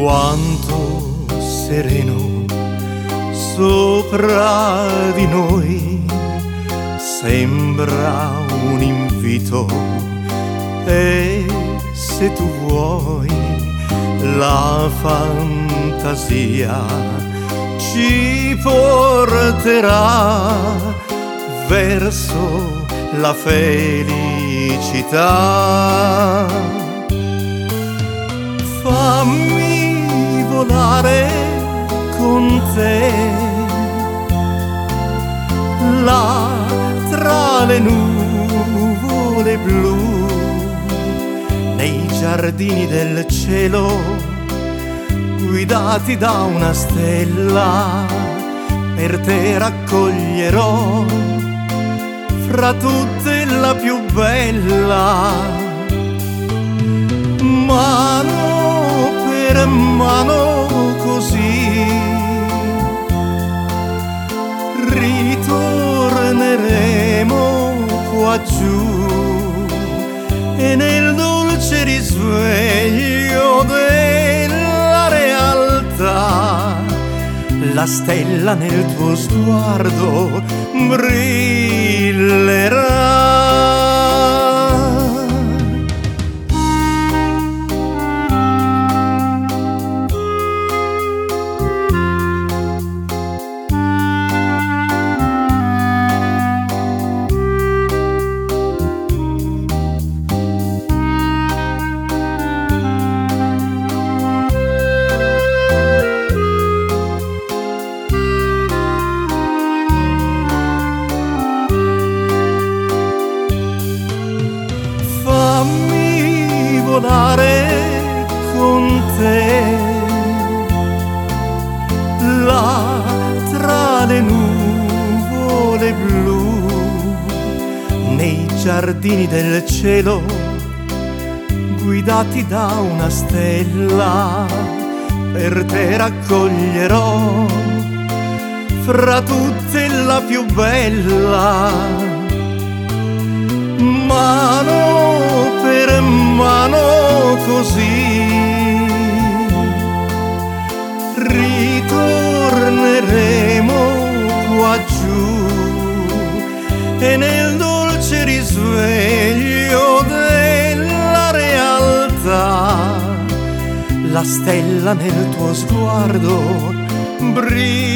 Quanto sereno sopra di noi sembra un invito, e se tu vuoi la fantasia ci porterà verso la felicità. Fammi volare con te là tra le nuvole blu, nei giardini del cielo, guidati da una stella. Per te raccoglierò fra tutte la più bella, mano per mano così ritorneremo qua giù, e nel dolce risveglio della realtà la stella nel tuo sguardo brillerà. Fammi volare con te là tra le nuvole blu, nei giardini del cielo, guidati da una stella. Per te raccoglierò fra tutte la più bella, mano per mano così ritorneremo qua giù, e nel dolce risveglio della realtà la stella nel tuo sguardo brilla.